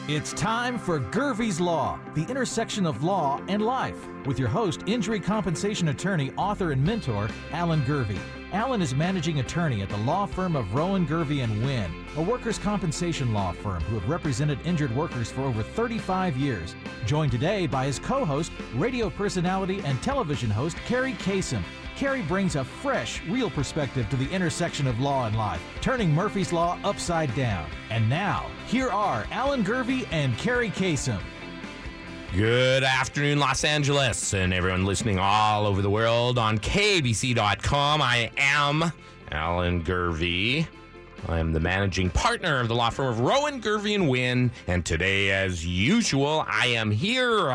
It's time for Gervie's Law, the intersection of law and life, with your host, injury compensation attorney, author, and mentor, Alan Gervie. Alan is managing attorney at the law firm of Rowan, Gervie & Wynn, a workers' compensation law firm who have represented injured workers for over 35 years. Joined today by his co-host, radio personality, and television host, Carrie Kasem. Carrie brings a fresh, real perspective to the intersection of law and life, turning Murphy's Law upside down. And now, here are Alan Gervie and Carrie Kasem. Good afternoon, Los Angeles, and everyone listening all over the world on KBC.com. I am Alan Gervie. I am the managing partner of the law firm of Rowan, Gervie & Wynn, and today, as usual, I am here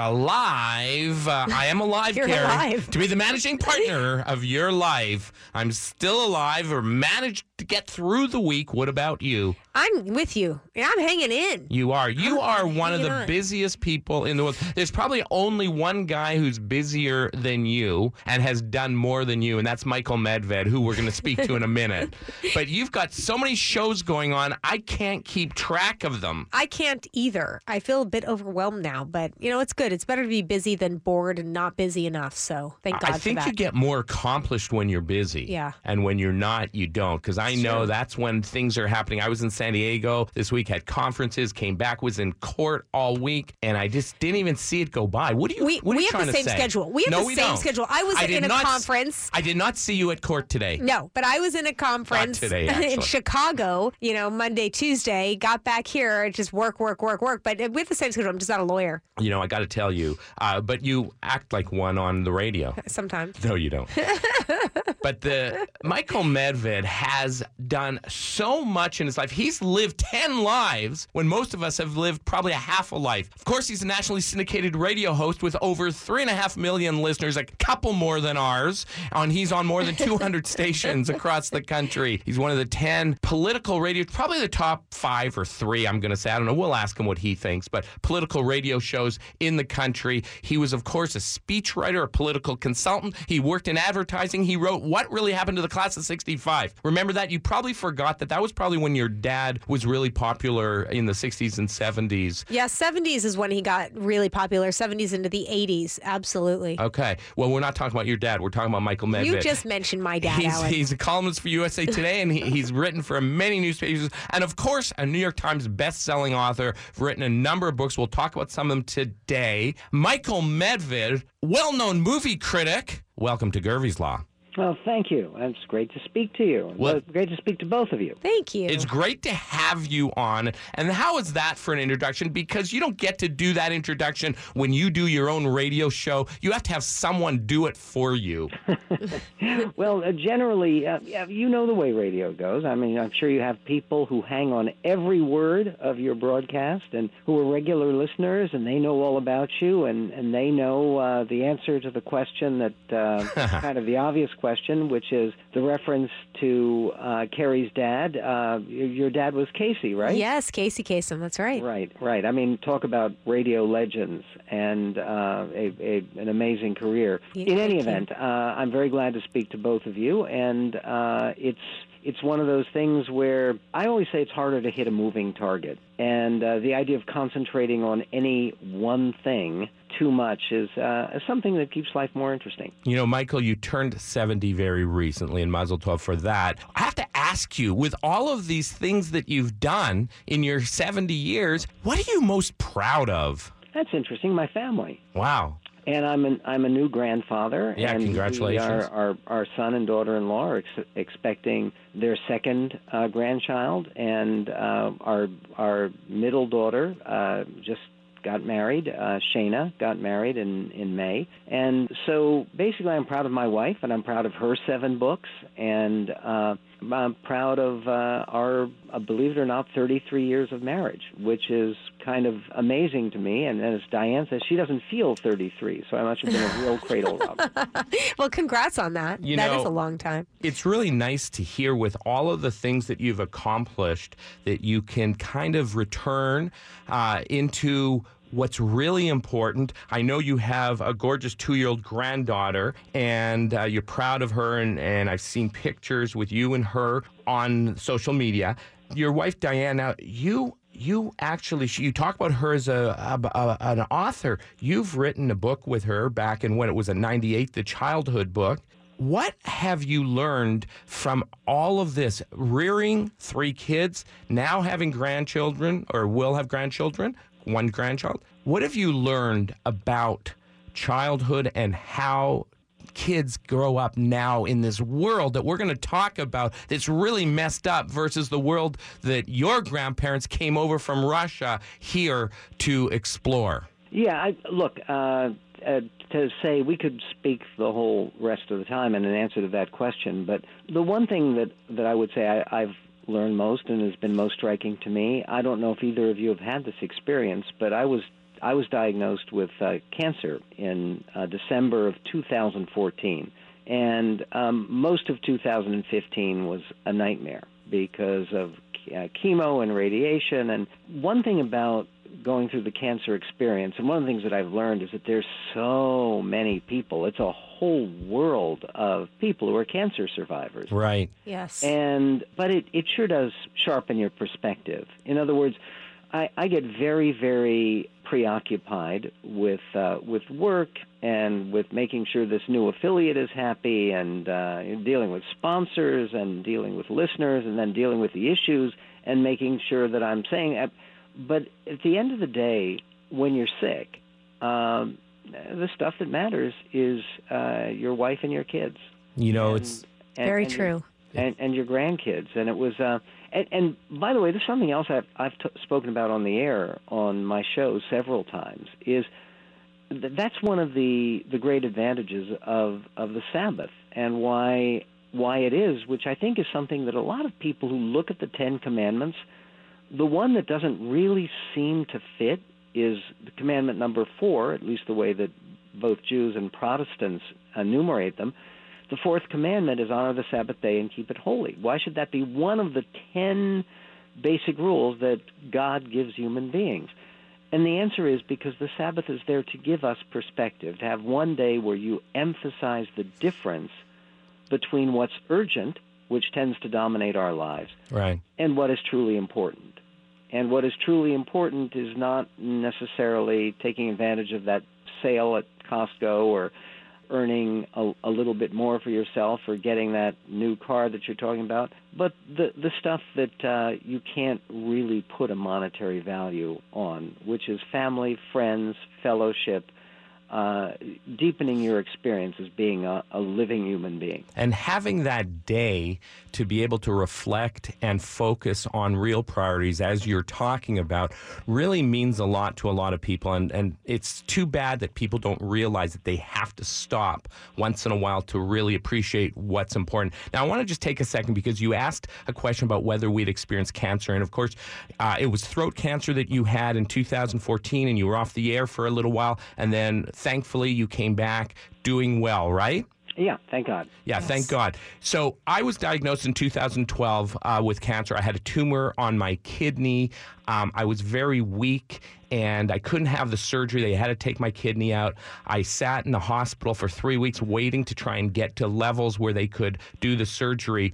alive. I am alive, You're Carrie, alive. to be the managing partner of your life. I'm still alive or managed to get through the week. What about you? I'm with you. I'm hanging in. You are. You are one of the on. busiest people in the world. There's probably only one guy who's busier than you and has done more than you, and that's Michael Medved, who we're going to speak to in a minute. But you've got so many shows going on, I can't keep track of them. I can't either. I feel a bit overwhelmed now, but, it's good. It's better to be busy than bored and not busy enough, so thank God I think for that. you get more accomplished when you're busy. Yeah. And when you're not, you don't. Because I know that's when things are happening. I was in San Diego this week, had conferences, came back, was in court all week, and I just didn't even see it go by. What are you We trying have the to same say? schedule. We have No, the we same don't. schedule. I was in a conference. I did not see you at court today. No, but I was in a conference today, in actually. Chicago, Monday, Tuesday, got back here, just work. But we have the same schedule. I'm just not a lawyer I got to tell you, but you act like one on the radio. sometimes. No, you don't. But Michael Medved has done so much in his life. He's lived 10 lives when most of us have lived probably a half a life. Of course, he's a nationally syndicated radio host with over 3.5 million listeners, a couple more than ours. He's on more than 200 stations across the country. He's one of the 10 political radio, probably the top 5 or 3, I'm going to say. I don't know. We'll ask him what he thinks, but political radio shows in the country. He was, of course, a speechwriter, a political consultant. He worked in advertising. He wrote What Really Happened to the Class of 65. Remember that? You probably forgot that was probably when your dad was really popular in the 60s and 70s. Yeah, 70s is when he got really popular, 70s into the 80s, absolutely. Okay. Well, we're not talking about your dad. We're talking about Michael Medved. You just mentioned my dad, Alan. He's a columnist for USA Today, and he's written for many newspapers. And, of course, a New York Times best-selling author, written a number of books. We'll talk about some of them today. Michael Medved, well-known movie critic. Welcome to Gervie's Law. Well, thank you. It's great to speak to you. Well, It's great to speak to both of you. Thank you. It's great to have you on. And how is that for an introduction? Because you don't get to do that introduction when you do your own radio show. You have to have someone do it for you. Well, generally, you know the way radio goes. I mean, I'm sure you have people who hang on every word of your broadcast and who are regular listeners, and they know all about you, and they know the answer to the question that kind of the obvious question, which is the reference to Carrie's dad. Your dad was Casey, right? Yes, Casey Kasem, that's right. Right. I mean, talk about radio legends and an amazing career. Yeah, In any thank you. event, I'm very glad to speak to both of you, and it's one of those things where I always say it's harder to hit a moving target. And the idea of concentrating on any one thing too much is something that keeps life more interesting. Michael, you turned 70 very recently, and Mazel Tov for that. I have to ask you, with all of these things that you've done in your 70 years, what are you most proud of? That's interesting. My family. Wow. And I'm a new grandfather. Yeah, and congratulations. Our son and daughter-in-law are expecting their second grandchild, and our middle daughter just got married. Shayna got married in May. And so basically I'm proud of my wife, and I'm proud of her 7 books, and I'm proud of our, believe it or not, 33 years of marriage, which is kind of amazing to me. And as Diane says, she doesn't feel 33, so I must have been a real cradle robber. Well, congrats on that. That is a long time. It's really nice to hear with all of the things that you've accomplished that you can kind of return into what's really important. I know you have a gorgeous 2-year-old granddaughter, and you're proud of her, and I've seen pictures with you and her on social media. Your wife, Diane, now, you you talk about her as an author. You've written a book with her back in when it was a 98, the childhood book. What have you learned from all of this? Rearing 3 kids, now having grandchildren, or will have grandchildren, 1 grandchild. What have you learned about childhood and how kids grow up now in this world that we're going to talk about that's really messed up versus the world that your grandparents came over from Russia here to explore? Yeah, look, to say we could speak the whole rest of the time in an answer to that question, but the one thing that I would say I've learned most and has been most striking to me, I don't know if either of you have had this experience, but I was diagnosed with cancer in December of 2014, and most of 2015 was a nightmare because of chemo and radiation. And one thing about going through the cancer experience, and one of the things that I've learned is that there's so many people. It's a whole world of people who are cancer survivors. Right. Yes. But it sure does sharpen your perspective. In other words, I get very, very preoccupied with work and with making sure this new affiliate is happy, and dealing with sponsors and dealing with listeners, and then dealing with the issues and making sure that I'm saying. But at the end of the day, when you're sick, the stuff that matters is your wife and your kids. It's very true. And your grandkids. And it was, and by the way, there's something else I've spoken about on the air on my show several times, is that's one of the great advantages of the Sabbath, and why it is, which I think is something that a lot of people who look at the 10 Commandments, the one that doesn't really seem to fit is the commandment number 4, at least the way that both Jews and Protestants enumerate them. The 4th commandment is honor the Sabbath day and keep it holy. Why should that be one of the 10 basic rules that God gives human beings? And the answer is because the Sabbath is there to give us perspective, to have one day where you emphasize the difference between what's urgent, which tends to dominate our lives, right, and what is truly important. And what is truly important is not necessarily taking advantage of that sale at Costco, or earning a little bit more for yourself, or getting that new car that you're talking about, but the stuff that you can't really put a monetary value on, which is family, friends, fellowship, deepening your experience as being a living human being. And having that day to be able to reflect and focus on real priorities, as you're talking about, really means a lot to a lot of people. And it's too bad that people don't realize that they have to stop once in a while to really appreciate what's important. Now, I want to just take a second, because you asked a question about whether we'd experienced cancer. And of course, it was throat cancer that you had in 2014, and you were off the air for a little while. And then thankfully you came back doing well, right? Yeah, thank God. Yeah, yes. Thank God. So I was diagnosed in 2012 with cancer. I had a tumor on my kidney. I was very weak, and I couldn't have the surgery. They had to take my kidney out. I sat in the hospital for 3 weeks waiting to try and get to levels where they could do the surgery.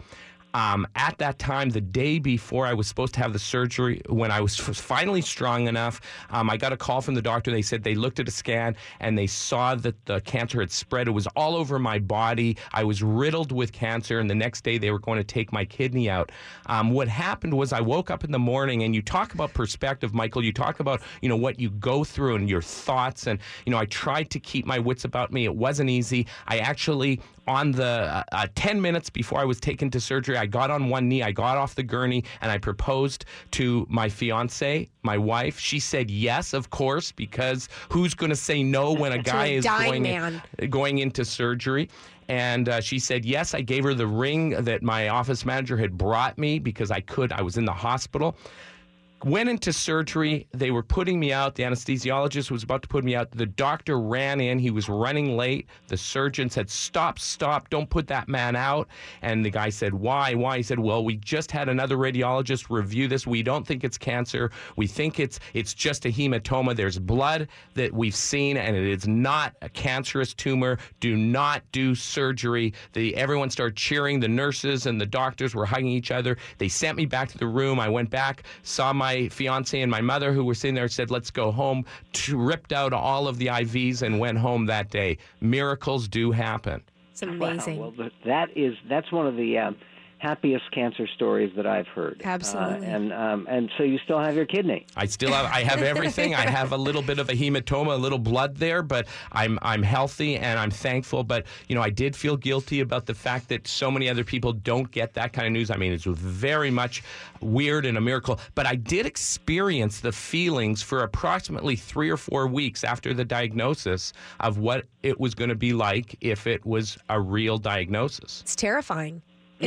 At that time, the day before I was supposed to have the surgery, when I was finally strong enough, I got a call from the doctor. They said they looked at a scan and they saw that the cancer had spread. It was all over my body. I was riddled with cancer, and the next day they were going to take my kidney out. What happened was I woke up in the morning, and you talk about perspective, Michael. You talk about, what you go through and your thoughts. And, I tried to keep my wits about me. It wasn't easy. I actually, on the 10 minutes before I was taken to surgery, I got on one knee, I got off the gurney, and I proposed to my fiancée, my wife. She said yes, of course, because who's going to say no when a guy is going into surgery? And she said yes. I gave her the ring that my office manager had brought me because I was in the hospital. Went into surgery. They were putting me out. The anesthesiologist was about to put me out. The doctor ran in. He was running late. The surgeon said, stop, don't put that man out. And the guy said, why? He said, well, we just had another radiologist review this. We don't think it's cancer. We think it's just a hematoma. There's blood that we've seen, and it is not a cancerous tumor. Do not do surgery. Everyone started cheering. The nurses and the doctors were hugging each other. They sent me back to the room. I went back, saw my my fiance and my mother, who were sitting there, said, let's go home, ripped out all of the IVs and went home that day. Miracles do happen. It's amazing. Wow. Well, that's one of the happiest cancer stories that I've heard. Absolutely. And so you still have your kidney. I have everything. I have a little bit of a hematoma, a little blood there, but I'm healthy and I'm thankful. But, I did feel guilty about the fact that so many other people don't get that kind of news. I mean, it's very much weird and a miracle. But I did experience the feelings for approximately 3 or 4 weeks after the diagnosis of what it was going to be like if it was a real diagnosis. It's terrifying.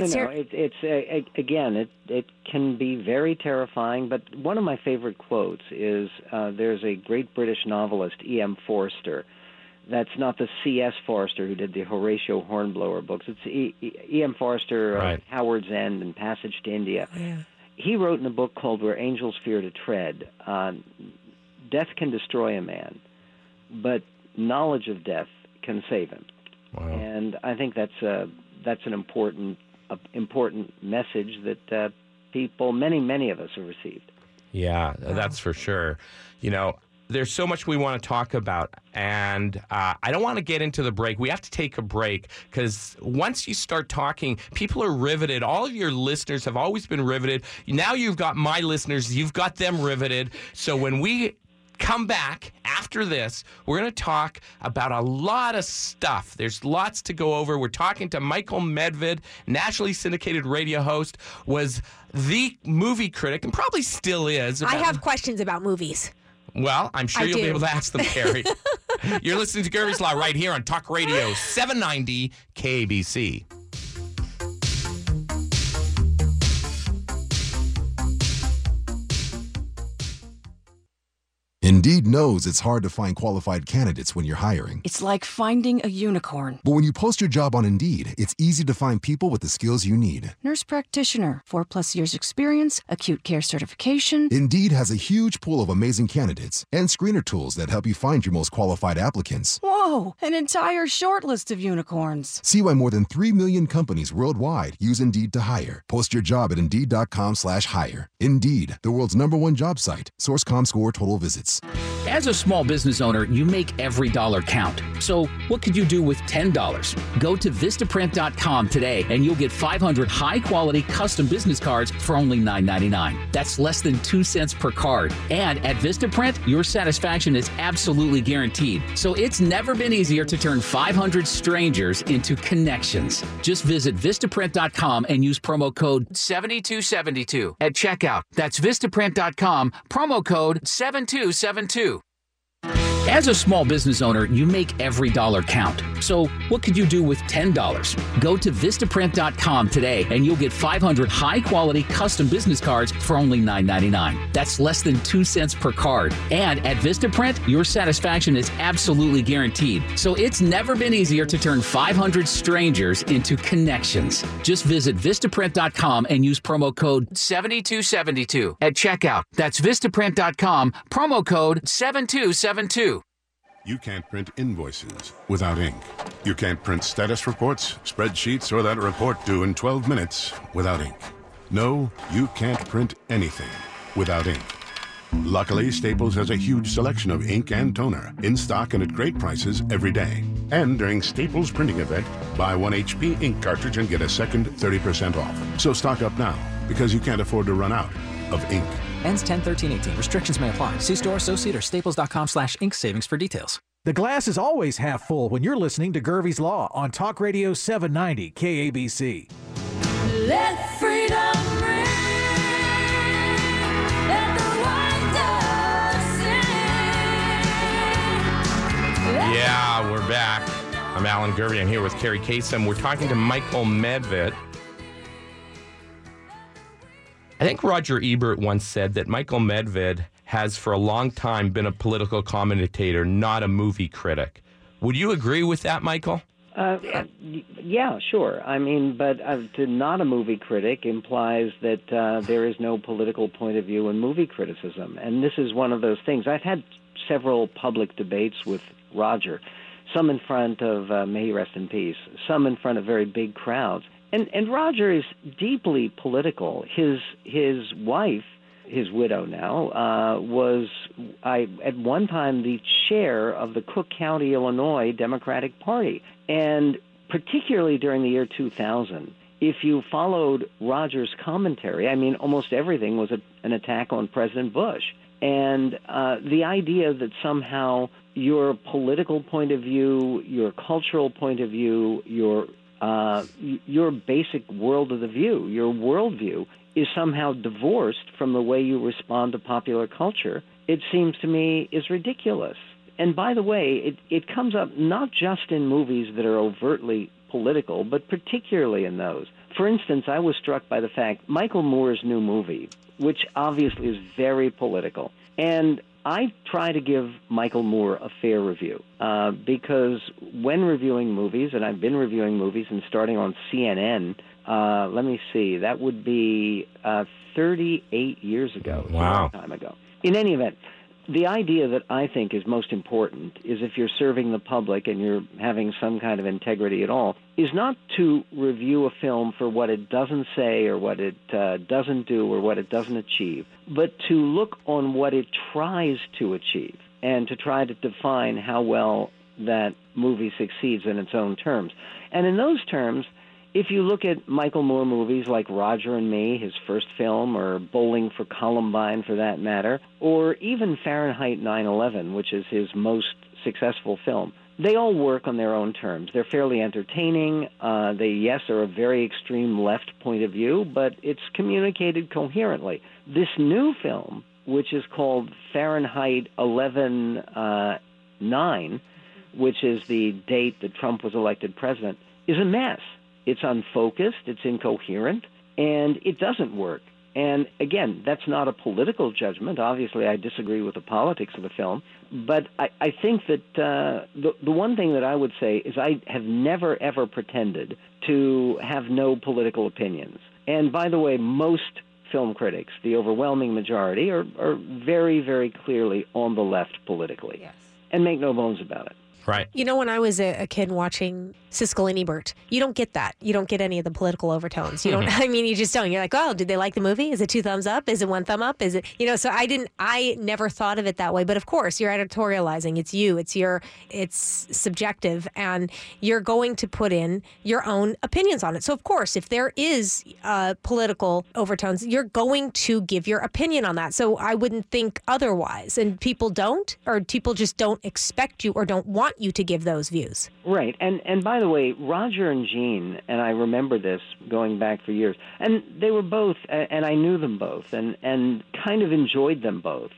It can be very terrifying, but one of my favorite quotes is there's a great British novelist, E.M. Forster. That's not the C.S. Forster who did the Horatio Hornblower books. It's E.M. Forster, right. Howard's End and Passage to India. Yeah. He wrote in a book called Where Angels Fear to Tread, death can destroy a man, but knowledge of death can save him. Wow. And I think that's an important message that people, many of us have received. Yeah, that's for sure. There's so much we want to talk about, and I don't want to get into the break. We have to take a break because once you start talking, people are riveted. All of your listeners have always been riveted. Now you've got my listeners. You've got them riveted. So when we come back after this, we're going to talk about a lot of stuff. There's lots to go over. We're talking to Michael Medved, nationally syndicated radio host, was the movie critic and probably still is. I have questions about movies. Well, I'm sure you'll be able to ask them, Carrie. You're listening to Gervie's Law right here on Talk Radio 790 KBC. Indeed knows it's hard to find qualified candidates when you're hiring. It's like finding a unicorn. But when you post your job on Indeed, it's easy to find people with the skills you need. Nurse practitioner, 4+ years experience, acute care certification. Indeed has a huge pool of amazing candidates and screener tools that help you find your most qualified applicants. Whoa, an entire short list of unicorns. See why more than 3 million companies worldwide use Indeed to hire. Post your job at Indeed.com/hire. Indeed, the world's #1 job site. Source.com score total visits. As a small business owner, you make every dollar count. So what could you do with $10? Go to Vistaprint.com today and you'll get 500 high-quality custom business cards for only $9.99. That's less than 2 cents per card. And at Vistaprint, your satisfaction is absolutely guaranteed. So it's never been easier to turn 500 strangers into connections. Just visit Vistaprint.com and use promo code 7272 at checkout. That's Vistaprint.com, promo code 7272. As a small business owner, you make every dollar count. So what could you do with $10? Go to Vistaprint.com today and you'll get 500 high-quality custom business cards for only $9.99. That's less than 2 cents per card. And at Vistaprint, your satisfaction is absolutely guaranteed. So it's never been easier to turn 500 strangers into connections. Just visit Vistaprint.com and use promo code 7272 at checkout. That's Vistaprint.com, promo code 7272. You can't print invoices without ink. You can't print status reports, spreadsheets, or that report due in 12 minutes without ink. No, you can't print anything without ink. Luckily, Staples has a huge selection of ink and toner in stock and at great prices every day. And during Staples printing event, buy 1 HP ink cartridge and get a second 30% off. So stock up now, because you can't afford to run out of ink. Ends 10/13/18. Restrictions may apply. See store associate or staples.com/ink savings for details. The glass is always half full when you're listening to Gervie's Law on Talk Radio 790 KABC. Let freedom ring. Let the white dove sing. Yeah, we're back. I'm Alan Gervie. I'm here with Carrie Kasem. We're talking to Michael Medved. I think Roger Ebert once said that Michael Medved has for a long time been a political commentator, not a movie critic. Would you agree with that, Michael? Yeah, sure. I mean, but to not a movie critic implies that there is no political point of view in movie criticism. And this is one of those things. I've had several public debates with Roger, some in front of, may he rest in peace, some in front of very big crowds. And Roger is deeply political. His wife his widow now, was at one time the chair of the Cook County, Illinois Democratic Party. And particularly during the year 2000, if you followed Roger's commentary, I mean, almost everything was an attack on President Bush. And the idea that somehow your political point of view, your cultural point of view, your basic world of the view, your worldview, is somehow divorced from the way you respond to popular culture, it seems to me is ridiculous. And by the way, it comes up not just in movies that are overtly political, but particularly in those. For instance, I was struck by the fact Michael Moore's new movie, which obviously is very political, and I try to give Michael Moore a fair review because when reviewing movies, and I've been reviewing movies and starting on CNN, let me see, that would be 38 years ago. Wow. A long time ago. In any event, the idea that I think is most important is if you're serving the public and you're having some kind of integrity at all, is not to review a film for what it doesn't say or what it doesn't do or what it doesn't achieve, but to look on what it tries to achieve and to try to define how well that movie succeeds in its own terms. And in those terms, if you look at Michael Moore movies like Roger and Me, his first film, or Bowling for Columbine for that matter, or even Fahrenheit 9/11, which is his most successful film, they all work on their own terms. They're fairly entertaining. They, yes, are a very extreme left point of view, but it's communicated coherently. This new film, which is called Fahrenheit 11/9, which is the date that Trump was elected president, is a mess. It's unfocused, it's incoherent, and it doesn't work. And again, that's not a political judgment. Obviously, I disagree with the politics of the film. But I think that the one thing that I would say is I have never, ever pretended to have no political opinions. And by the way, most film critics, the overwhelming majority, are very, very clearly on the left politically. Yes. And make no bones about it. Right. You know, when I was a kid watching Siskel and Ebert, you don't get that. You don't get any of the political overtones. You don't, I mean, you just don't. You're like, oh, did they like the movie? Is it 2 thumbs up? Is it 1 thumb up? Is it, you know, so I never thought of it that way. But of course, you're editorializing. It's you. It's subjective. And you're going to put in your own opinions on it. So of course, if there is political overtones, you're going to give your opinion on that. So I wouldn't think otherwise. And people don't, or people just don't expect you or don't want you to give those views. Right. And by the way, Roger and Jean, and I remember this going back for years, and they were both, and I knew them both, and kind of enjoyed them both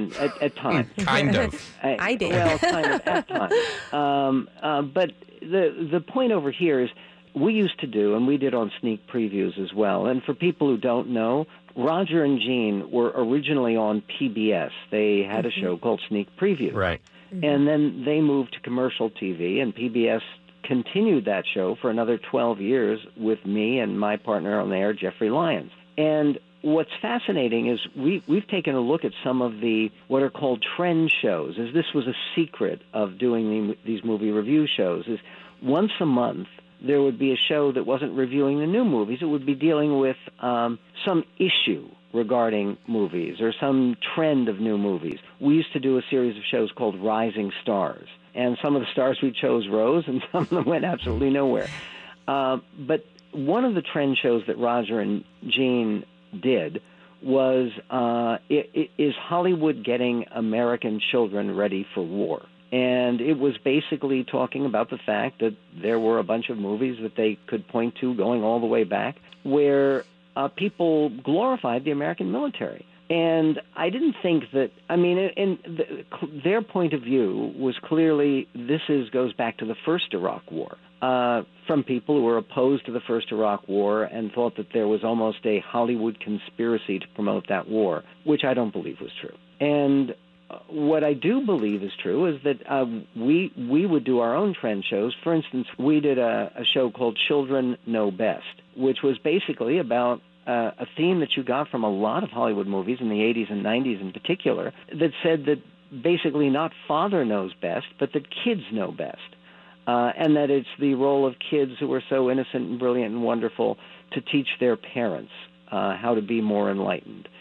at times. Kind of. I did. Well, kind of at times. But the point over here is we used to do, and we did on sneak previews as well, and for people who don't know, Roger and Jean were originally on PBS. They had a show called Sneak Preview. Right. And then they moved to commercial TV, and PBS continued that show for another 12 years with me and my partner on the air, Jeffrey Lyons. And what's fascinating is we've taken a look at some of the what are called trend shows, as this was a secret of doing these movie review shows, is once a month there would be a show that wasn't reviewing the new movies. It would be dealing with some issue regarding movies or some trend of new movies. We used to do a series of shows called Rising Stars, and some of the stars we chose rose and some of them went absolutely nowhere. But one of the trend shows that Roger and Jean did was is Hollywood getting American children ready for war? And it was basically talking about the fact that there were a bunch of movies that they could point to going all the way back where people glorified the American military. And I didn't think that, I mean, their point of view was clearly goes back to the first Iraq War, from people who were opposed to the first Iraq War and thought that there was almost a Hollywood conspiracy to promote that war, which I don't believe was true. And what I do believe is true is that we would do our own trend shows. For instance, we did a show called Children Know Best, which was basically about a theme that you got from a lot of Hollywood movies in the 80s and 90s in particular, that said that basically not father knows best, but that kids know best. And that it's the role of kids who are so innocent and brilliant and wonderful to teach their parents how to be more enlightened.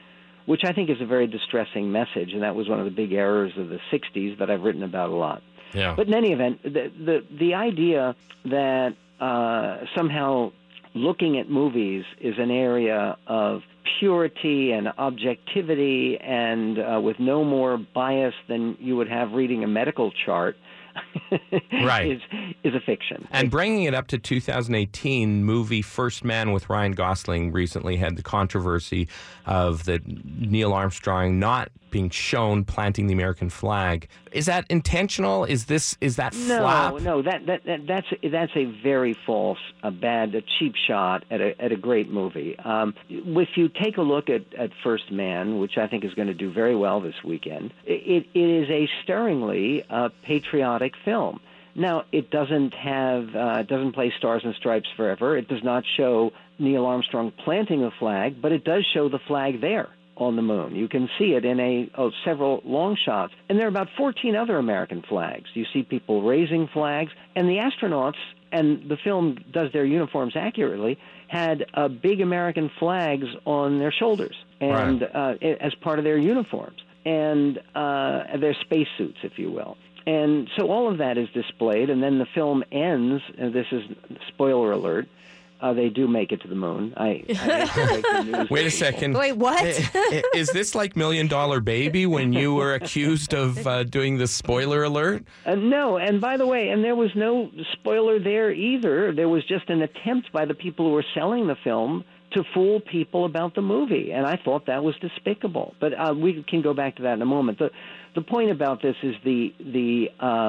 which I think is a very distressing message, and that was one of the big errors of the 60s that I've written about a lot. Yeah. But in any event, the idea that somehow looking at movies is an area of purity and objectivity and with no more bias than you would have reading a medical chart Right. is a fiction. And bringing it up to 2018, movie First Man with Ryan Gosling recently had the controversy of the Neil Armstrong not being shown planting the American flag. Is that intentional? Is that flap? No, that's a very false, a cheap shot at a great movie. If you take a look at First Man, which I think is going to do very well this weekend, it is a stirringly patriotic film. Now, it doesn't play Stars and Stripes forever. It does not show Neil Armstrong planting a flag, but it does show the flag there on the moon. You can see it in several long shots. And there are about 14 other American flags. You see people raising flags, and the astronauts, and the film does their uniforms accurately, had big American flags on their shoulders and as part of their uniforms and their spacesuits, if you will. And so all of that is displayed, and then the film ends, and this is spoiler alert, they do make it to the moon. I hate to break the news. Wait a second. Wait, what? Is this like $1 Million Baby when you were accused of doing the spoiler alert? No, and by the way, and there was no spoiler there either. There was just an attempt by the people who were selling the film to fool people about the movie, and I thought that was despicable. But we can go back to that in a moment. The point about this is the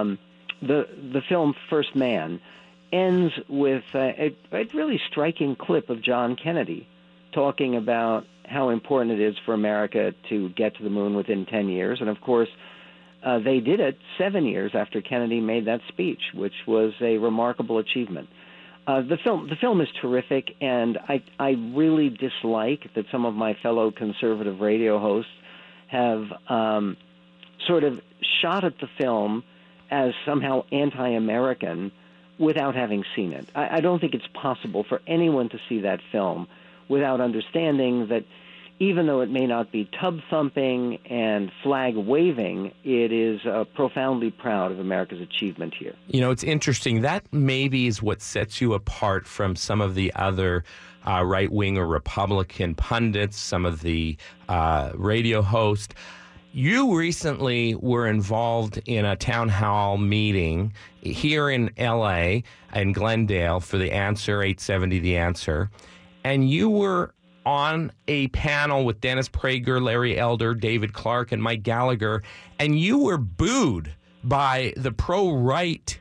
film First Man ends with a really striking clip of John Kennedy talking about how important it is for America to get to the moon within 10 years. And, of course, they did it 7 years after Kennedy made that speech, which was a remarkable achievement. The film is terrific, and I really dislike that some of my fellow conservative radio hosts have sort of shot at the film as somehow anti-American without having seen it. I don't think it's possible for anyone to see that film without understanding that even though it may not be tub-thumping and flag-waving, it is profoundly proud of America's achievement here. You know, it's interesting. That maybe is what sets you apart from some of the other right-wing or Republican pundits, some of the radio hosts. You recently were involved in a town hall meeting here in L.A., in Glendale, for The Answer, 870 The Answer, and you were on a panel with Dennis Prager, Larry Elder, David Clark, and Mike Gallagher, and you were booed by the pro-right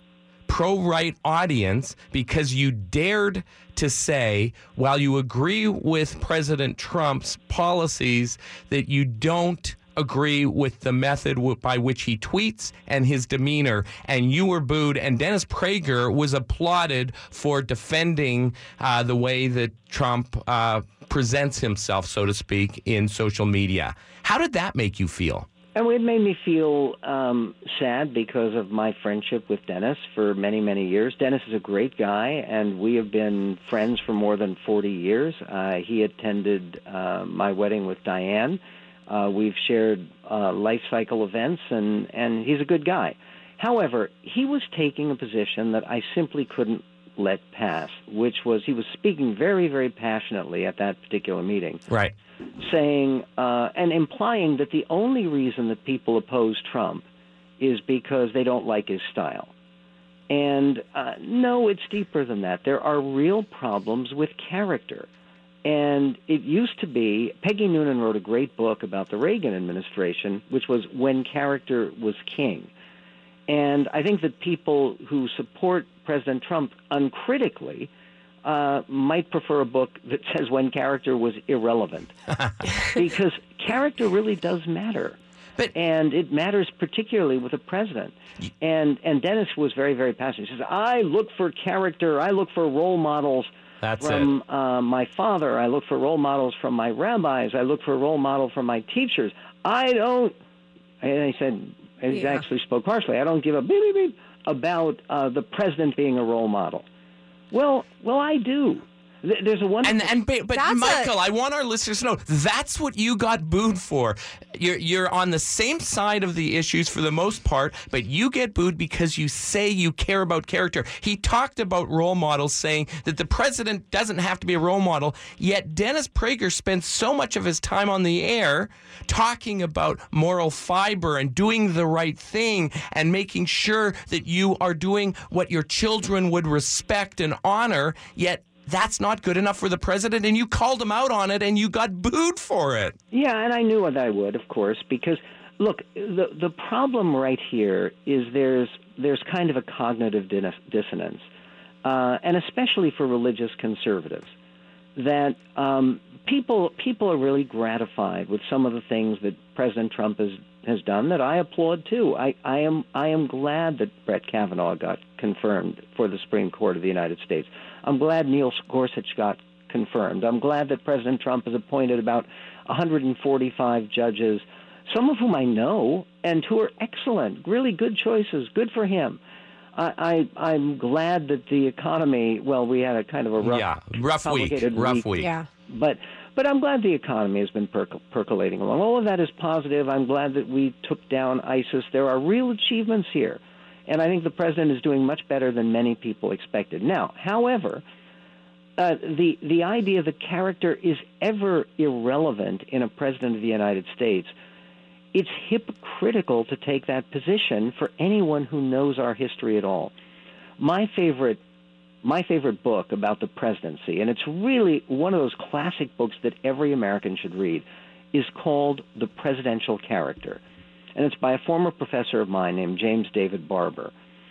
audience because you dared to say, while you agree with President Trump's policies, that you don't agree with the method by which he tweets and his demeanor, and you were booed, and Dennis Prager was applauded for defending the way that Trump presents himself, so to speak, in social media. How did that make you feel? And it made me feel sad because of my friendship with Dennis for many, many years. Dennis is a great guy, and we have been friends for more than 40 years. He attended my wedding with Diane. We've shared life cycle events, and he's a good guy. However, he was taking a position that I simply couldn't let pass, which was he was speaking very, very passionately at that particular meeting. Right. Saying and implying that the only reason that people oppose Trump is because they don't like his style. And no, it's deeper than that. There are real problems with character. And it used to be, Peggy Noonan wrote a great book about the Reagan administration, which was When Character Was King. And I think that people who support President Trump uncritically might prefer a book that says When Character Was Irrelevant. Because character really does matter. And it matters particularly with a president. And Dennis was very, very passionate. He says, I look for character, I look for role models from my father. I look for role models from my rabbis. I look for a role model from my teachers. I don't, and he said, and he actually spoke harshly, I don't give a beep, beep, beep about the president being a role model. Well, I do. There's a wonderful... But Michael, I want our listeners to know that's what you got booed for. You're on the same side of the issues for the most part, but you get booed because you say you care about character. He talked about role models, saying that the president doesn't have to be a role model, yet Dennis Prager spends so much of his time on the air talking about moral fiber and doing the right thing and making sure that you are doing what your children would respect and honor, yet that's not good enough for the president, and you called him out on it, and you got booed for it. Yeah, and I knew what I would, of course, because, look, the problem right here is there's kind of a cognitive dissonance, and especially for religious conservatives, that people are really gratified with some of the things that President Trump has done that I applaud too. I am glad that Brett Kavanaugh got confirmed for the Supreme Court of the United States. I'm glad Neil Gorsuch got confirmed. I'm glad that President Trump has appointed about 145 judges, some of whom I know and who are excellent, really good choices. Good for him. I'm glad that the economy, well, we had a kind of a rough week. Yeah. But I'm glad the economy has been percolating along. All of that is positive. I'm glad that we took down ISIS. There are real achievements here. And I think the president is doing much better than many people expected. Now, however, the idea that character is ever irrelevant in a president of the United States, it's hypocritical to take that position for anyone who knows our history at all. My favorite book about the presidency, and it's really one of those classic books that every American should read, is called The Presidential Character. And it's by a former professor of mine named James David Barber.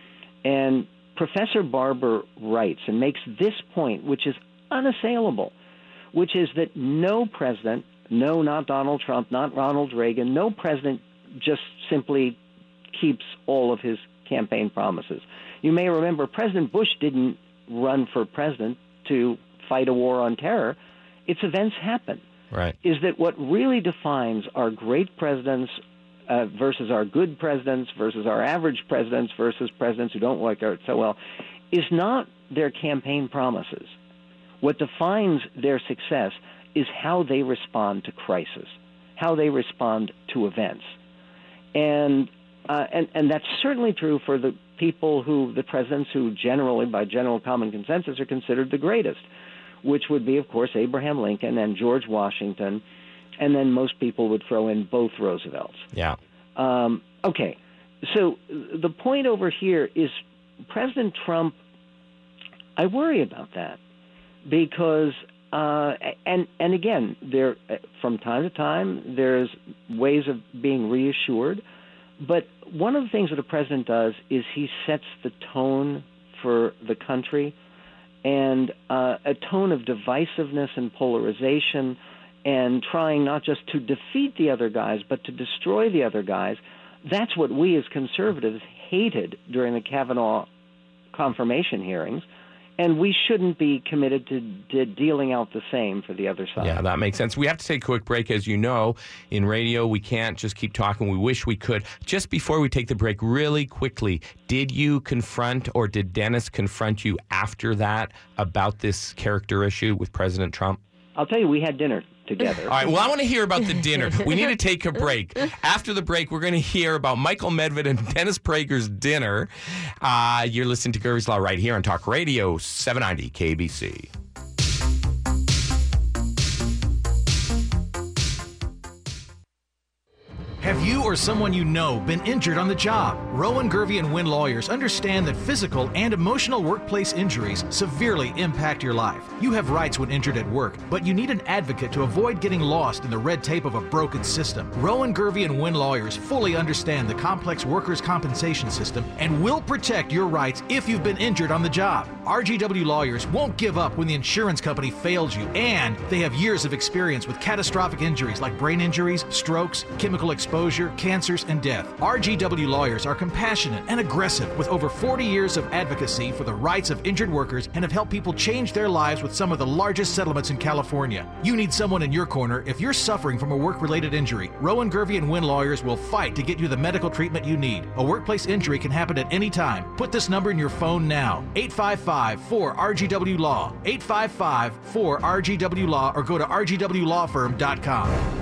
And Professor Barber writes and makes this point, which is unassailable, which is that no president, no, not Donald Trump, not Ronald Reagan, no president just simply keeps all of his campaign promises. You may remember President Bush didn't run for president to fight a war on terror. Its events happen. Right. Is that what really defines our great presidents versus our good presidents versus our average presidents versus presidents who don't work out so well is not their campaign promises. What defines their success is how they respond to crisis, how they respond to events. And that's certainly true for the presidents who generally, by general common consensus, are considered the greatest, which would be, of course, Abraham Lincoln and George Washington, and then most people would throw in both Roosevelts. Yeah. Okay, so the point over here is President Trump, I worry about that because, and again, there from time to time, there's ways of being reassured, but one of the things that a president does is he sets the tone for the country, and a tone of divisiveness and polarization, and trying not just to defeat the other guys, but to destroy the other guys. That's what we as conservatives hated during the Kavanaugh confirmation hearings, and we shouldn't be committed to dealing out the same for the other side. Yeah, that makes sense. We have to take a quick break. As you know, in radio, we can't just keep talking. We wish we could. Just before we take the break, really quickly, did you confront or did Dennis confront you after that about this character issue with President Trump? I'll tell you, we had dinner together. All right, well, I want to hear about the dinner. We need to take a break. After the break, we're going to hear about Michael Medved and Dennis Prager's dinner. You're listening to Gervais Law right here on Talk Radio 790 KBC. Have you or someone you know been injured on the job? Rowan, Gervais, and Wynn lawyers understand that physical and emotional workplace injuries severely impact your life. You have rights when injured at work, but you need an advocate to avoid getting lost in the red tape of a broken system. Rowan, Gervais, and Wynn lawyers fully understand the complex workers' compensation system and will protect your rights if you've been injured on the job. RGW lawyers won't give up when the insurance company fails you, and they have years of experience with catastrophic injuries like brain injuries, strokes, chemical exposure, foreclosure, cancers, and death. RGW lawyers are compassionate and aggressive with over 40 years of advocacy for the rights of injured workers and have helped people change their lives with some of the largest settlements in California. You need someone in your corner if you're suffering from a work-related injury. Rowan Gervey and Wynn lawyers will fight to get you the medical treatment you need. A workplace injury can happen at any time. Put this number in your phone now. 855-4RGW-LAW. 855-4RGW-LAW or go to rgwlawfirm.com.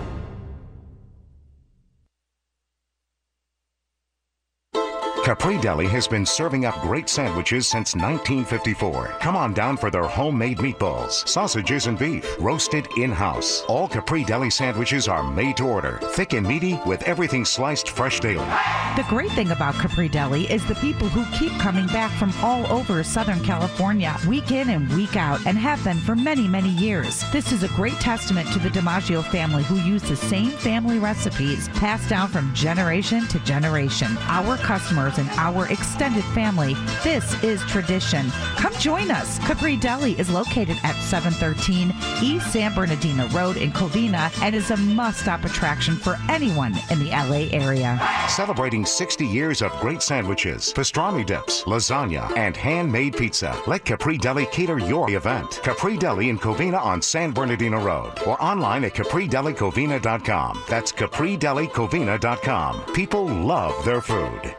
Capri Deli has been serving up great sandwiches since 1954. Come on down for their homemade meatballs, sausages, and beef, roasted in-house. All Capri Deli sandwiches are made to order, thick and meaty with everything sliced fresh daily. The great thing about Capri Deli is the people who keep coming back from all over Southern California, week in and week out, and have been for many, many years. This is a great testament to the DiMaggio family who use the same family recipes passed down from generation to generation. Our customers and our extended family, this is tradition. Come join us. Capri Deli is located at 713 East San Bernardino Road in Covina and is a must-stop attraction for anyone in the LA area. Celebrating 60 years of great sandwiches, pastrami dips, lasagna, and handmade pizza. Let Capri Deli cater your event. Capri Deli in Covina on San Bernardino Road or online at CapriDeliCovina.com. That's CapriDeliCovina.com. People love their food.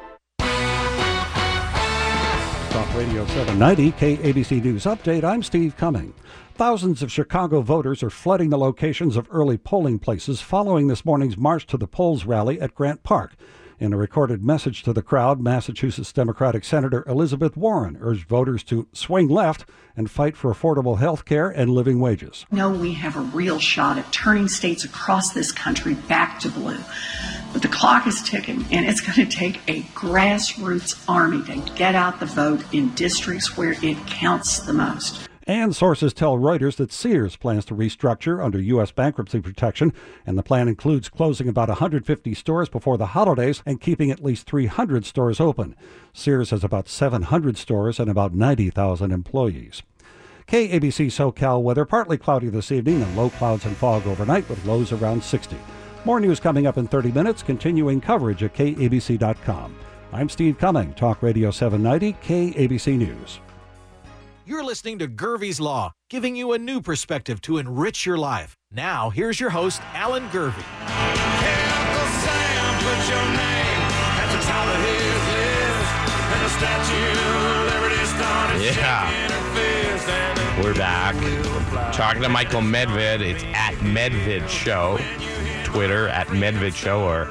Talk Radio 790, KABC News Update. I'm Steve Cumming. Thousands of Chicago voters are flooding the locations of early polling places following this morning's March to the Polls rally at Grant Park. In a recorded message to the crowd, Massachusetts Democratic Senator Elizabeth Warren urged voters to swing left and fight for affordable health care and living wages. We know we have a real shot at turning states across this country back to blue. But the clock is ticking, and it's going to take a grassroots army to get out the vote in districts where it counts the most. And sources tell Reuters that Sears plans to restructure under U.S. bankruptcy protection, and the plan includes closing about 150 stores before the holidays and keeping at least 300 stores open. Sears has about 700 stores and about 90,000 employees. KABC SoCal weather, partly cloudy this evening and low clouds and fog overnight with lows around 60. More news coming up in 30 minutes, continuing coverage at KABC.com. I'm Steve Cumming, Talk Radio 790, KABC News. You're listening to Gervey's Law, giving you a new perspective to enrich your life. Now, here's your host, Alan Gervey. Uncle Sam put your name at the top of his list, and the Statue of Liberty started shaking her fist. We're back. Talking to Michael Medved. It's at Medved Show. Twitter at Medved Show or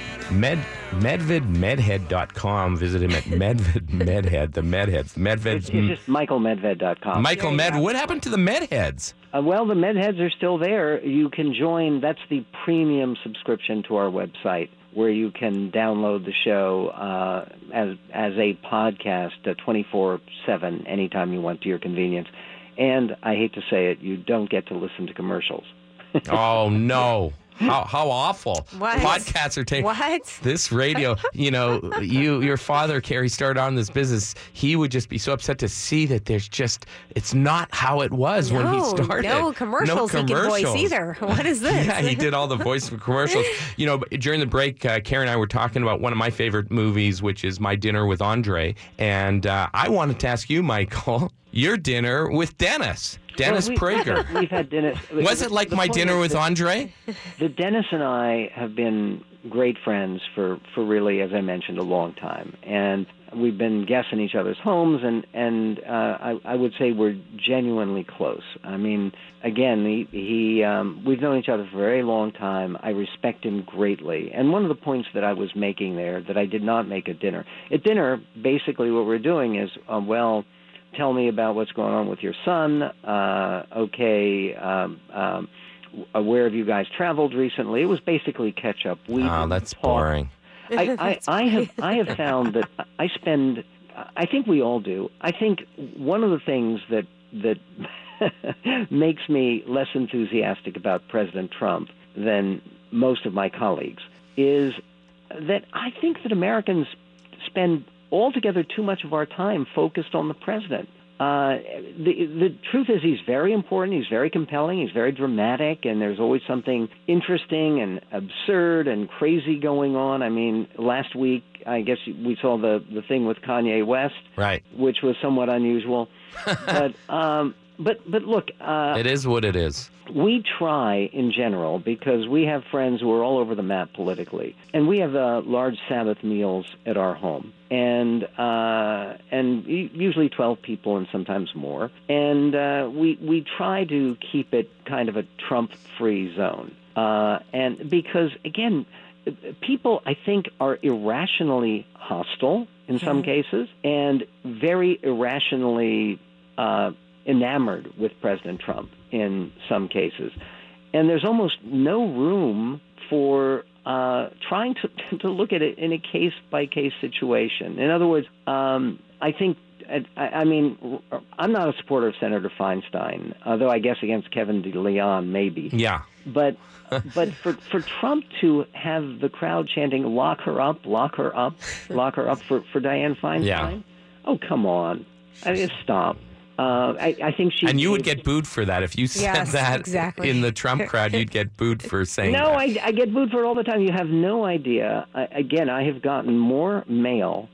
MedvedMedhead.com. Visit him at Medved Medhead. The Medheads. It's just MichaelMedved.com. Michael Med. What happened to the Medheads? Well, the Medheads are still there. You can join. That's the premium subscription to our website, where you can download the show as a podcast 24/7 anytime you want to your convenience. And I hate to say it, you don't get to listen to commercials. Oh, no. How awful. What? Podcasts are taking What? this radio. You know, your father, Carrie, started on this business. He would just be so upset to see that it's not how it was when he started. No commercials he can voice either. What is this? Yeah, he did all the voice for commercials. You know, during the break, Carrie and I were talking about one of my favorite movies, which is My Dinner with Andre. And I wanted to ask you, Michael, your dinner with Dennis Prager. We've had dinner. Was it like My Dinner with Andre? The Dennis and I have been great friends for really, as I mentioned, a long time. And we've been guests in each other's homes, and I would say we're genuinely close. I mean, again, we've known each other for a very long time. I respect him greatly. And one of the points that I was making there that I did not make at dinner, basically what we're doing is, tell me about what's going on with your son. Where have you guys traveled recently? It was basically catch up. That's boring. I have found that I think we all do. I think one of the things that makes me less enthusiastic about President Trump than most of my colleagues is that I think that Americans spend altogether too much of our time focused on the president. the truth is he's very important, he's very compelling, he's very dramatic, and there's always something interesting and absurd and crazy going on. I mean, last week, I guess we saw the thing with Kanye West, right, which was somewhat unusual. But look, it is what it is. We try in general because we have friends who are all over the map politically, and we have large Sabbath meals at our home, and usually 12 people and sometimes more, and we try to keep it kind of a Trump-free zone, and because again, people I think are irrationally hostile in some cases and very irrationally enamored with President Trump in some cases. And there's almost no room for trying to look at it in a case-by-case situation. In other words, I think, I mean, I'm not a supporter of Senator Feinstein, although I guess against Kevin DeLeon, maybe. Yeah. But for Trump to have the crowd chanting, lock her up, lock her up, lock her up for Dianne Feinstein, oh, come on. I mean, stop. I think she. And you would get booed for that if you said that in the Trump crowd. You'd get booed for saying that. No, I get booed for it all the time. You have no idea. I have gotten more mail,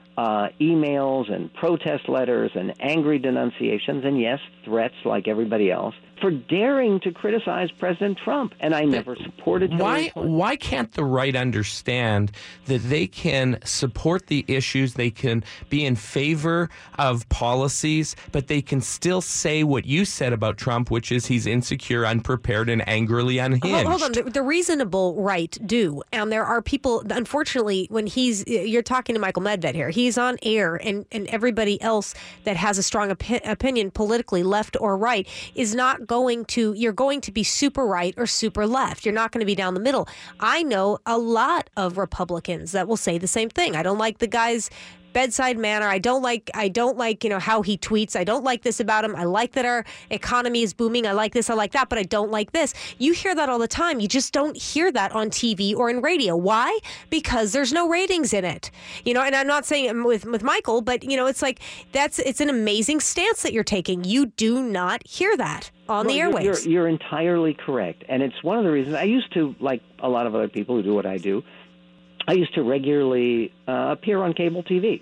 emails, and protest letters, and angry denunciations, and yes, threats like everybody else for daring to criticize President Trump. And I never supported Hillary Clinton. Why can't the right understand that they can support the issues, they can be in favor of policies, but they can still say what you said about Trump, which is he's insecure, unprepared, and angrily unhinged? Hold on. The reasonable right do. And there are people, unfortunately, when you're talking to Michael Medved here, he's on air, and everybody else that has a strong opinion politically, left or right, is not you're going to be super right or super left. You're not going to be down the middle. I know a lot of Republicans that will say the same thing. I don't like the guy's bedside manner. I don't like how he tweets. I don't like this about him. I like that our economy is booming. I like this. I like that, but I don't like this. You hear that all the time. You just don't hear that on TV or in radio. Why? Because there's no ratings in it. And I'm not saying it with Michael, but it's like it's an amazing stance that you're taking. You do not hear that on the airwaves. You're entirely correct. And it's one of the reasons I used to, like a lot of other people who do what I do, I used to regularly appear on cable TV,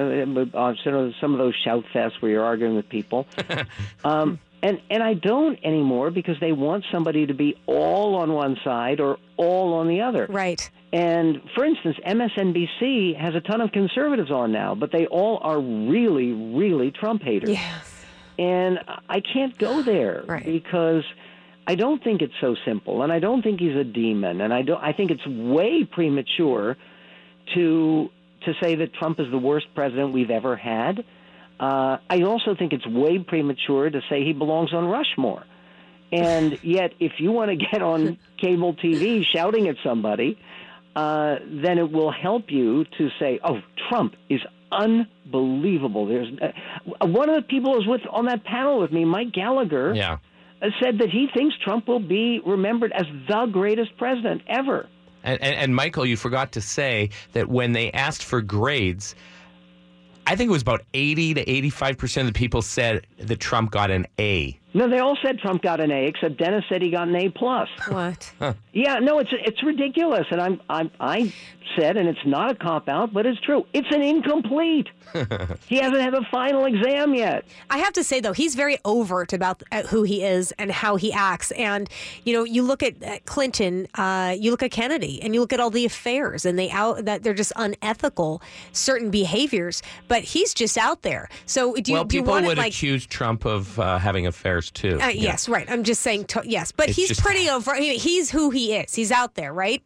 some of those shout fests where you're arguing with people. And I don't anymore because they want somebody to be all on one side or all on the other. Right. And, for instance, MSNBC has a ton of conservatives on now, but they all are really, really Trump haters. Yes. And I can't go there because I don't think it's so simple, and I don't think he's a demon, and I think it's way premature to say that Trump is the worst president we've ever had. I also think it's way premature to say he belongs on Rushmore. And yet, if you want to get on cable TV shouting at somebody, then it will help you to say, "Oh, Trump is unbelievable." There's one of the people who was on that panel with me, Mike Gallagher. Yeah. Said that he thinks Trump will be remembered as the greatest president ever. And Michael, you forgot to say that when they asked for grades, I think it was about 80 to 85% of the people said that Trump got an A. No, they all said Trump got an A, except Dennis said he got an A+. What? Yeah, no, it's ridiculous, and I said, and it's not a cop-out, but it's true. It's an incomplete. He hasn't had the final exam yet. I have to say, though, he's very overt about who he is and how he acts. And, you look at Clinton, you look at Kennedy, and you look at all the affairs, and that they're just unethical, certain behaviors. But he's just out there. So people would accuse Trump of having affairs, too. Yes, right. I'm just saying, yes. But he's pretty over. He's who he is. He's out there, right?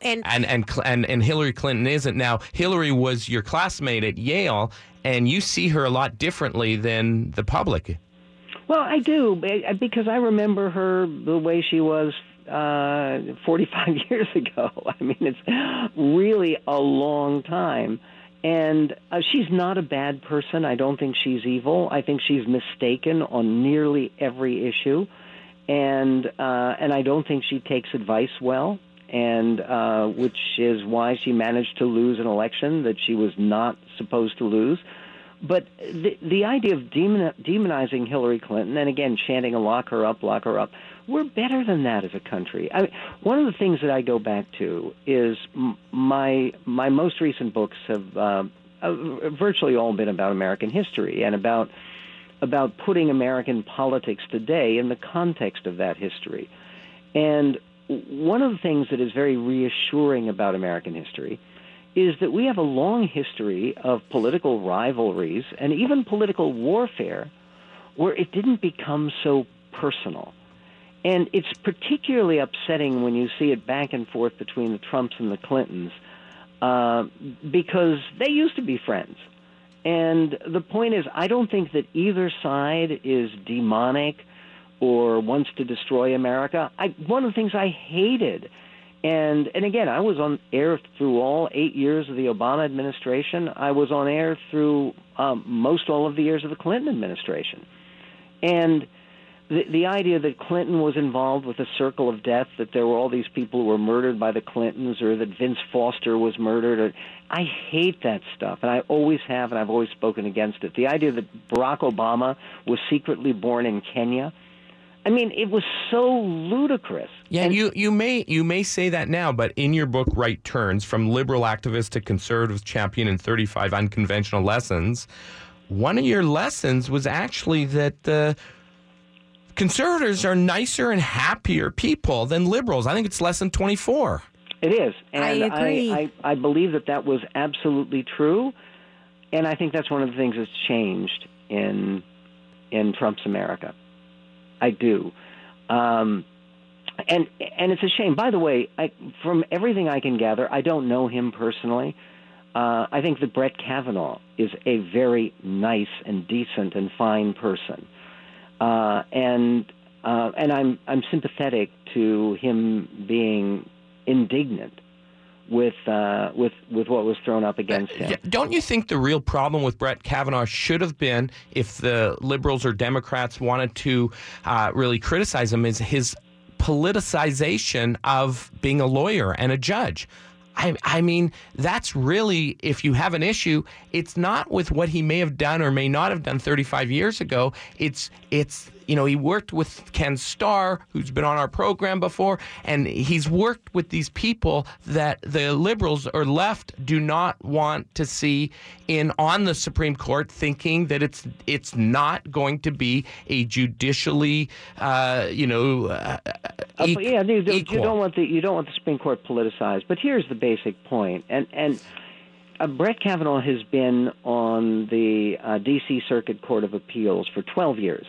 And Hillary Clinton isn't. Now, Hillary was your classmate at Yale, and you see her a lot differently than the public. Well, I do, because I remember her the way she was 45 years ago. I mean, it's really a long time. And she's not a bad person. I don't think she's evil. I think she's mistaken on nearly every issue. And I don't think she takes advice well, and which is why she managed to lose an election that she was not supposed to lose. But the idea of demonizing Hillary Clinton, and again chanting lock her up, we're better than that as a country. I mean, one of the things that I go back to is my most recent books have virtually all been about American history and about putting American politics today in the context of that history. And one of the things that is very reassuring about American history is that we have a long history of political rivalries and even political warfare where it didn't become so personal. And it's particularly upsetting when you see it back and forth between the Trumps and the Clintons because they used to be friends. And the point is, I don't think that either side is demonic or wants to destroy America. One of the things I hated, and again, I was on air through all 8 years of the Obama administration. I was on air through most all of the years of the Clinton administration. And the idea that Clinton was involved with a circle of death, that there were all these people who were murdered by the Clintons, or that Vince Foster was murdered, I hate that stuff, and I always have, and I've always spoken against it. The idea that Barack Obama was secretly born in Kenya, I mean, it was so ludicrous. Yeah, and you may say that now, but in your book, Right Turns, From Liberal Activist to Conservative Champion in 35 Unconventional Lessons, one of your lessons was actually that conservatives are nicer and happier people than liberals. I think it's lesson 24. It is. And I agree. I believe that was absolutely true, and I think that's one of the things that's changed in Trump's America. I do. And it's a shame. By the way, from everything I can gather, I don't know him personally. I think that Brett Kavanaugh is a very nice and decent and fine person. And I'm sympathetic to him being indignant with what was thrown up against him. Don't you think the real problem with Brett Kavanaugh should have been, if the liberals or Democrats wanted to really criticize him, is his politicization of being a lawyer and a judge? I mean, that's really, if you have an issue, it's not with what he may have done or may not have done 35 years ago. It's he worked with Ken Starr, who's been on our program before, and he's worked with these people that the liberals or left do not want to see on the Supreme Court, thinking that it's not going to be a judicially, You don't want the Supreme Court politicized. But here's the basic point, and Brett Kavanaugh has been on the D.C. Circuit Court of Appeals for 12 years.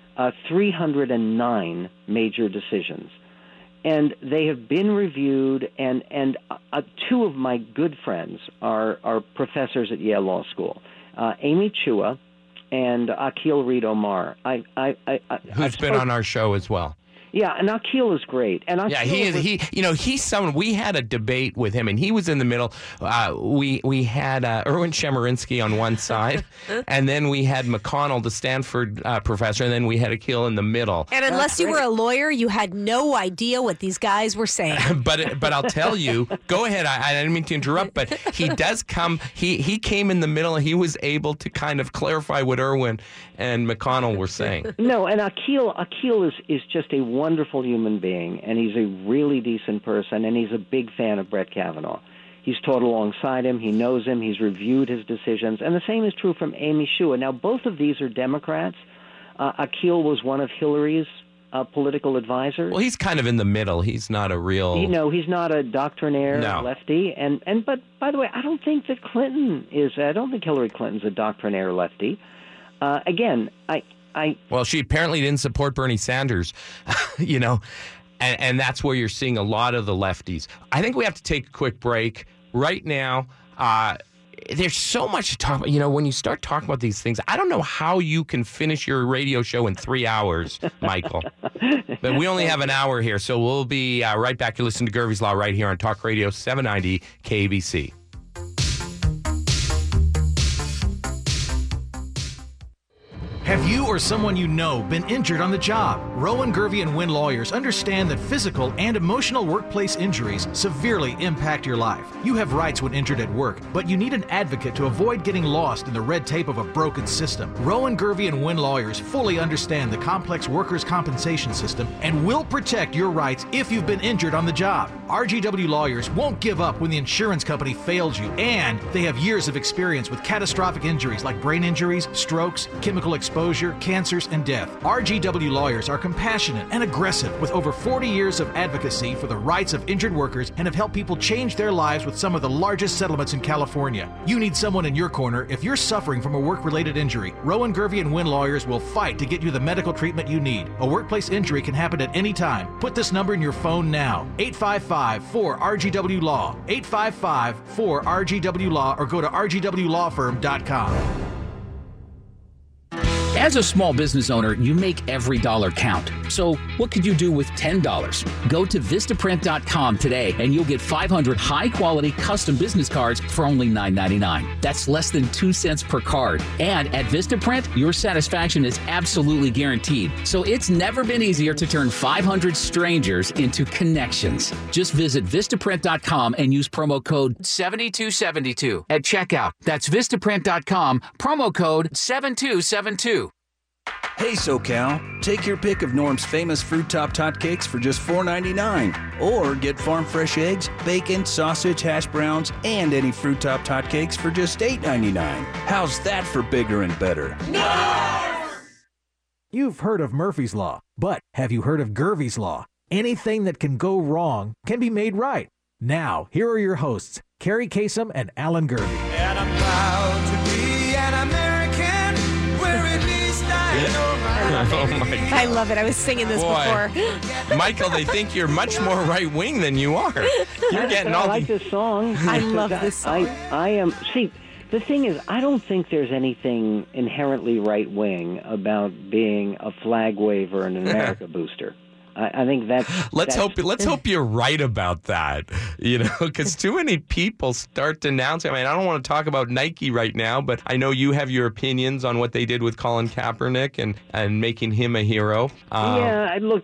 309 major decisions, and they have been reviewed. And two of my good friends are professors at Yale Law School, Amy Chua and Akhil Reed Omar. Who's been on our show as well. Yeah, and Akhil is great. And Akhil he's someone. We had a debate with him, and he was in the middle. We had Erwin Chemerinsky on one side, and then we had McConnell, the Stanford professor, and then we had Akhil in the middle. And unless you were a lawyer, you had no idea what these guys were saying. But I'll tell you. Go ahead. I didn't mean to interrupt, but he does come. He came in the middle, and he was able to kind of clarify what Erwin and McConnell were saying. No, and Akhil is just a wonderful human being, and he's a really decent person, and he's a big fan of Brett Kavanaugh. He's taught alongside him, he knows him, he's reviewed his decisions, and the same is true from Amy Chua. Now, both of these are Democrats. Akhil was one of Hillary's political advisors. Well, he's kind of in the middle. He's not a real... he's not a doctrinaire lefty, but by the way, I don't think that I don't think Hillary Clinton's a doctrinaire lefty. Again, Well, she apparently didn't support Bernie Sanders, and that's where you're seeing a lot of the lefties. I think we have to take a quick break right now. There's so much to talk about. When you start talking about these things, I don't know how you can finish your radio show in 3 hours, Michael. But we only have an hour here, so we'll be right back. You're listening to Gervie's Law right here on Talk Radio 790 KBC. Have you or someone you know been injured on the job? Rowan, Gervey, and Wynn lawyers understand that physical and emotional workplace injuries severely impact your life. You have rights when injured at work, but you need an advocate to avoid getting lost in the red tape of a broken system. Rowan, Gervey, and Wynn lawyers fully understand the complex workers' compensation system and will protect your rights if you've been injured on the job. RGW lawyers won't give up when the insurance company fails you, and they have years of experience with catastrophic injuries like brain injuries, strokes, chemical exposure, cancers, and death. RGW lawyers are compassionate and aggressive with over 40 years of advocacy for the rights of injured workers and have helped people change their lives with some of the largest settlements in California. You need someone in your corner if you're suffering from a work-related injury. Rowan, Gervey, and Wynn lawyers will fight to get you the medical treatment you need. A workplace injury can happen at any time. Put this number in your phone now. 855-4RGW-LAW. 855-4RGW-LAW, or go to rgwlawfirm.com. As a small business owner, you make every dollar count. So what could you do with $10? Go to Vistaprint.com today and you'll get 500 high-quality custom business cards for only $9.99. That's less than 2 cents per card. And at Vistaprint, your satisfaction is absolutely guaranteed. So it's never been easier to turn 500 strangers into connections. Just visit Vistaprint.com and use promo code 7272 at checkout. That's Vistaprint.com, promo code 7272. Hey SoCal, take your pick of Norm's famous Fruit Top Tot Cakes for just $4.99. Or get farm fresh eggs, bacon, sausage, hash browns, and any Fruit Top Tot Cakes for just $8.99. How's that for bigger and better? You've heard of Murphy's Law, but have you heard of Gervey's Law? Anything that can go wrong can be made right. Now, here are your hosts, Carrie Kasem and Alan Gervey. And I'm proud to be an American, where at least I know my Oh my God. I love it. I was singing this before. Michael, they think you're much more right wing than you are. You're getting all I like this song. I love this song. I am. See, the thing is, I don't think there's anything inherently right wing about being a flag waver and an America booster. I think that's. Let's hope you're right about that. You know, because too many people start denouncing. I mean, I don't want to talk about Nike right now, but I know you have your opinions on what they did with Colin Kaepernick and making him a hero. Yeah, look,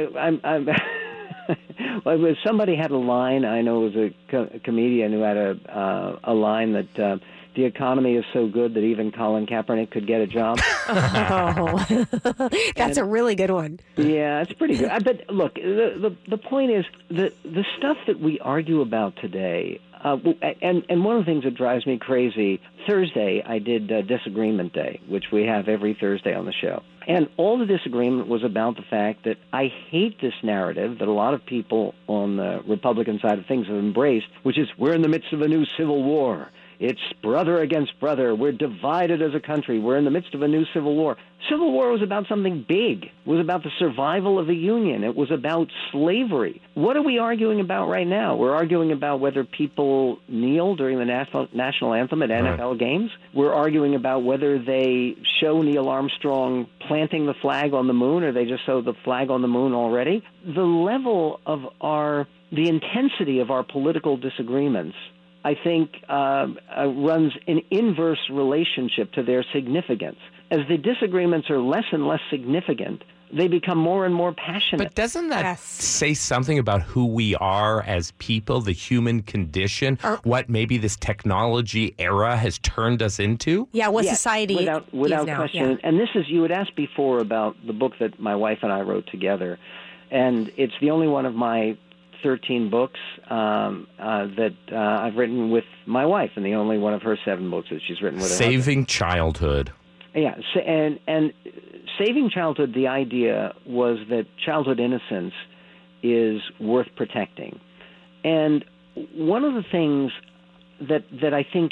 well, somebody had a line. I know it was a comedian who had a line that. The economy is so good that even Colin Kaepernick could get a job. Oh, that's a really good one. Yeah, it's pretty good. But look, the point is the stuff that we argue about today, and one of the things that drives me crazy, Thursday I did Disagreement Day, which we have every Thursday on the show. And all the disagreement was about the fact that I hate this narrative that a lot of people on the Republican side of things have embraced, which is we're in the midst of a new civil war. It's brother against brother. We're divided as a country. We're in the midst of a new civil war. Civil war was about something big. It was about the survival of the Union. It was about slavery. What are we arguing about right now? We're arguing about whether people kneel during the national anthem at NFL games. We're arguing about whether they show Neil Armstrong planting the flag on the moon or they just show the flag on the moon already. The level of the intensity of our political disagreements, I think, runs an inverse relationship to their significance. As the disagreements are less and less significant, they become more and more passionate. But doesn't that say something about who we are as people, the human condition, what maybe this technology era has turned us into? Yeah, what society without now, question. yeah. And this is, you had asked before about the book that my wife and I wrote together, and it's the only one of my 13 books that I've written with my wife, and the only one of her 7 books that she's written with her Saving Childhood. Yeah, and Saving Childhood, the idea was that childhood innocence is worth protecting. And one of the things that I think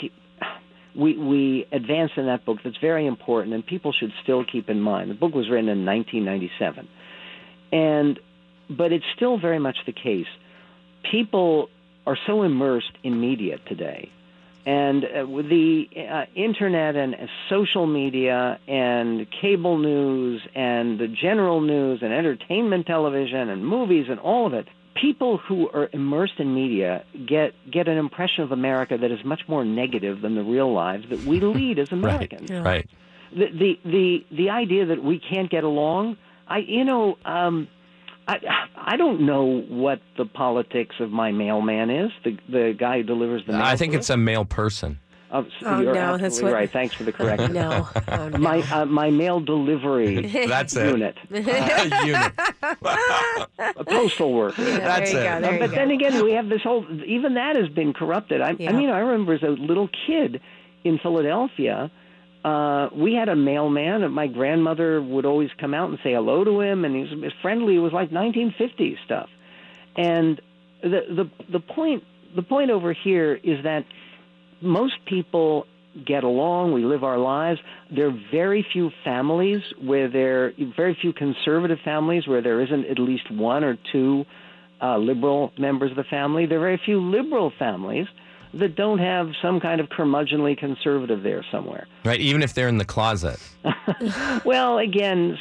we advanced in that book that's very important and people should still keep in mind, the book was written in 1997, but it's still very much the case. People are so immersed in media today. And with the internet and social media and cable news and the general news and entertainment television and movies and all of it, people who are immersed in media get an impression of America that is much more negative than the real lives that we lead as Americans. Right. the idea that we can't get along, I don't know what the politics of my mailman is, the guy who delivers the mail. I think it's a male person. You're absolutely right. Thanks for the correction. No. Oh, no. My mail delivery That's unit. Unit. A postal worker. Yeah, That's there you it. go, But then again, we have this whole, even that has been corrupted. I mean, I remember as a little kid in Philadelphia, we had a mailman, and my grandmother would always come out and say hello to him, and he was friendly. It was like 1950s stuff. And the point over here is that most people get along. We live our lives. There are very few families very few conservative families where there isn't at least one or two liberal members of the family. There are very few liberal families that don't have some kind of curmudgeonly conservative there somewhere. Right, even if they're in the closet. Well, again,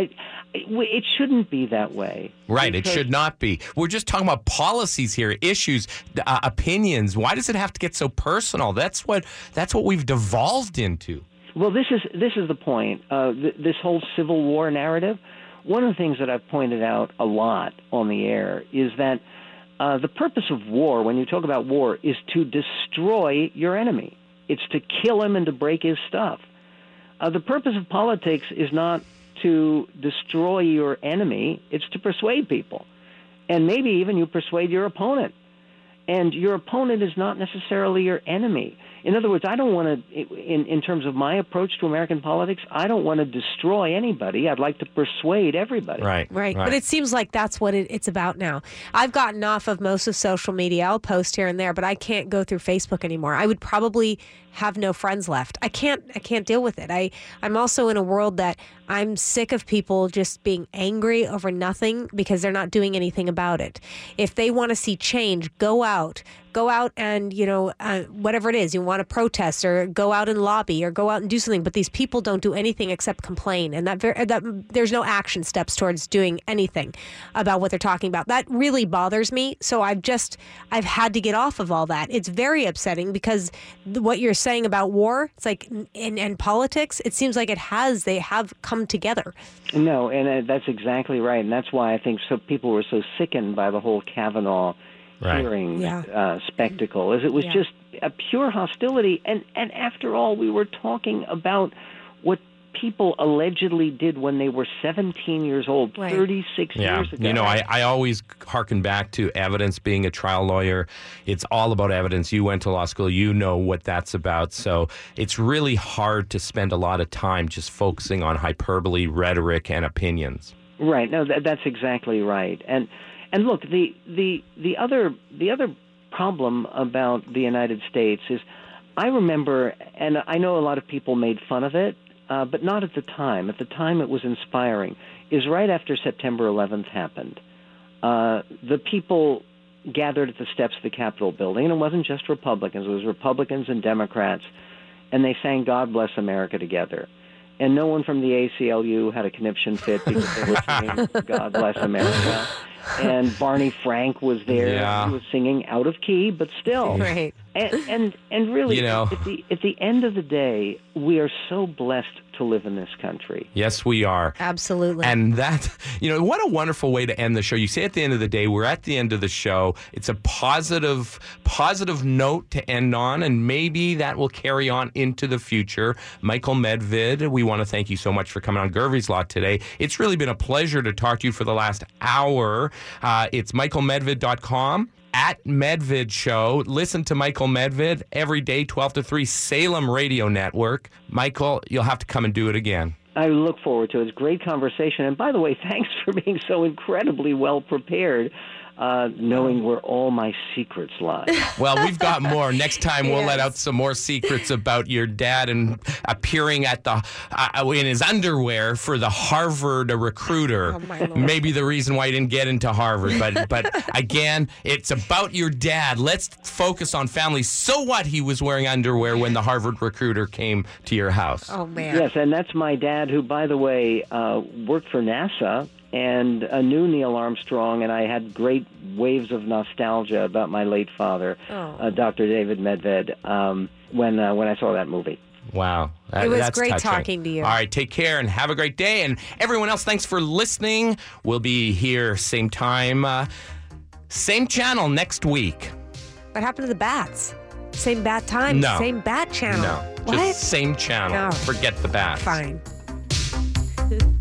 it shouldn't be that way. Right, it should not be. We're just talking about policies here, issues, opinions. Why does it have to get so personal? That's what we've devolved into. Well, this is the point. This whole Civil War narrative. One of the things that I've pointed out a lot on the air is that the purpose of war, when you talk about war, is to destroy your enemy. It's to kill him and to break his stuff. The purpose of politics is not to destroy your enemy. It's to persuade people. And maybe even you persuade your opponent. And your opponent is not necessarily your enemy. In other words, I don't want to, in terms of my approach to American politics, I don't want to destroy anybody. I'd like to persuade everybody. Right. But it seems like that's what it's about now. I've gotten off of most of social media. I'll post here and there, but I can't go through Facebook anymore. I would probably have no friends left. I can't deal with it. I'm also in a world that I'm sick of people just being angry over nothing because they're not doing anything about it. If they want to see change, go out and, whatever it is, you want to protest or go out and lobby or go out and do something. But these people don't do anything except complain. And that there's no action steps towards doing anything about what they're talking about. That really bothers me. So I've had to get off of all that. It's very upsetting because what you're saying about war, it's like in politics, it seems like they have come together. No, and that's exactly right. And that's why I think people were so sickened by the whole Kavanaugh hearing spectacle, as it was just a pure hostility. And after all, we were talking about what people allegedly did when they were 17 years old, 36 years ago. I always hearken back to evidence. Being a trial lawyer, it's all about evidence. You went to law school, you know what that's about. So it's really hard to spend a lot of time just focusing on hyperbole, rhetoric, and opinions. Right. No, that's exactly right. And look, the other problem about the United States is, I remember, and I know a lot of people made fun of it, but not at the time. At the time, it was inspiring. Is right after September 11th happened, the people gathered at the steps of the Capitol building, and it wasn't just Republicans. It was Republicans and Democrats, and they sang "God Bless America" together. And no one from the ACLU had a conniption fit because they were singing "God Bless America." And Barney Frank was there. Yeah. He was singing out of key, but still. Right. And really, at the end of the day, we are so blessed to live in this country. Yes, we are. Absolutely. And that, what a wonderful way to end the show. You say at the end of the day, we're at the end of the show. It's a positive note to end on, and maybe that will carry on into the future. Michael Medved, we want to thank you so much for coming on Gervie's Law today. It's really been a pleasure to talk to you for the last hour. It's michaelmedved.com. At Medved Show. Listen to Michael Medved every day, 12 to 3, Salem Radio Network. Michael, you'll have to come and do it again. I look forward to it. It's a great conversation. And by the way, thanks for being so incredibly well prepared, knowing where all my secrets lie. Well, we've got more. Next time we'll let out some more secrets about your dad and appearing at in his underwear for the Harvard recruiter. Oh, my Lord. Maybe the reason why he didn't get into Harvard. But again, it's about your dad. Let's focus on family. So what? He was wearing underwear when the Harvard recruiter came to your house. Oh, man. Yes, and that's my dad, who, by the way, worked for NASA and knew Neil Armstrong, and I had great waves of nostalgia about my late father, Dr. David Medved, when I saw that movie. Wow. It was That's great touching. talking to you. All right, take care and have a great day. And everyone else, thanks for listening. We'll be here same time, same channel next week. What happened to the bats? Same bat time, No. same bat channel. No, What? just same channel. No. Forget the bats. Fine.